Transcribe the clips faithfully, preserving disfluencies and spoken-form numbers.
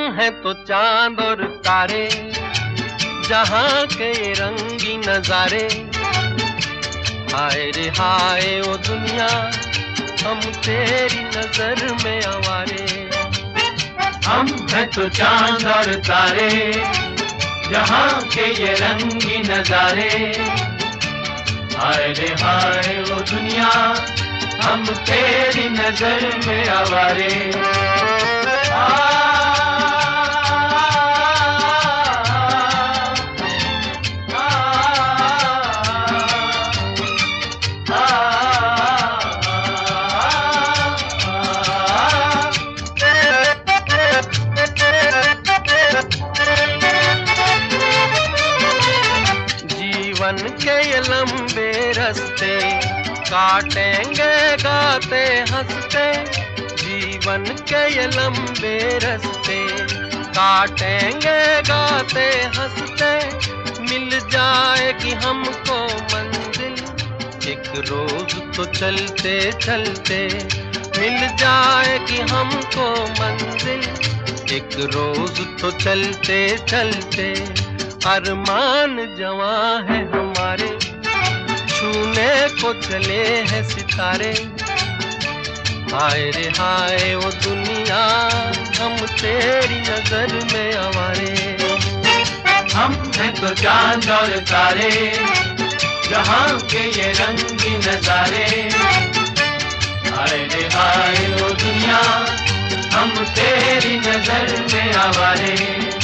हैं तो चांद और तारे, जहां के ये रंगी नजारे। हाय रे हाय ओ दुनिया, हम तेरी नजर में आवारे। हम हैं तो चांद और तारे, जहां के ये रंगी नजारे। हाय रे हाय ओ दुनिया, हम तेरी नजर में आवारे। जीवन के ये लंबे रास्ते काटेंगे गाते हंसते। जीवन के ये लंबे रास्ते काटेंगे गाते हंसते। मिल जाएगी हमको मंजिल एक रोज तो चलते चलते। मिल जाएगी हमको मंजिल एक रोज तो चलते चलते। अरमान जवां है हमारे, छूने को चले हैं सितारे। हाय रे हाय ओ दुनिया, हम तेरी नजर में आवारे। हम हैं तो चांद और तारे, जहां के ये रंगी नजारे। हाय रे हाय ओ दुनिया, हम तेरी नजर में आवारे।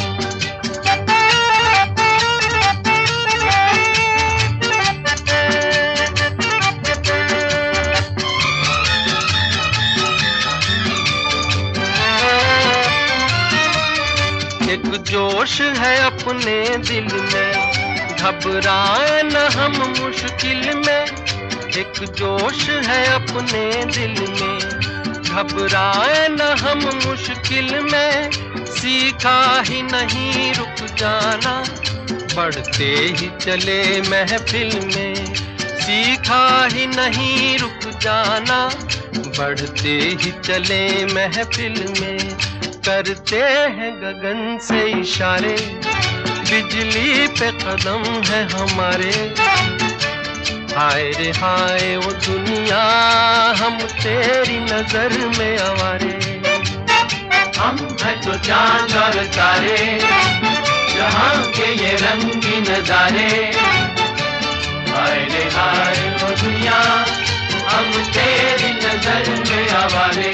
एक जोश है अपने दिल में, घबराए न हम मुश्किल में। एक जोश है अपने दिल में, घबराए न हम मुश्किल में। सीखा ही नहीं रुक जाना, बढ़ते ही चले महफिल में। सीखा ही नहीं रुक जाना, बढ़ते ही चले महफिल में। करते हैं गगन से इशारे, बिजली पे कदम है हमारे। हाय रे हाय ओ दुनिया, हम तेरी नजर में आवारे। हम हैं तो चांद और तारे, जहां के ये रंगी नजारे। हाय रे हाय ओ दुनिया, हम तेरी नजर में आवारे।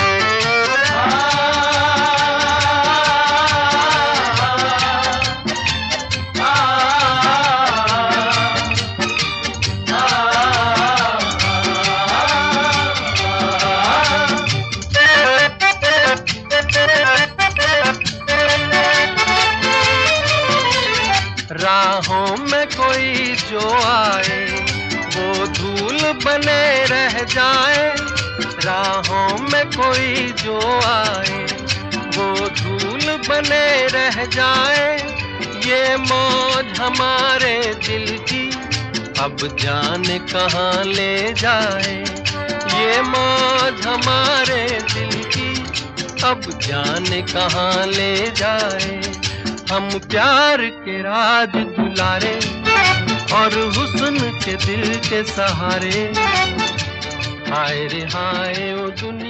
राहों में कोई जो आए, वो धूल बने रह जाए। राहों में कोई जो आए, वो धूल बने रह जाए। ये मौज हमारे दिल की अब जाने कहाँ ले जाए। ये मौज हमारे दिल की अब जाने कहाँ ले जाए। हम प्यार के राज दुलारे, और हुस्न के दिल के सहारे। हाय रे हाय ओ दुनिया।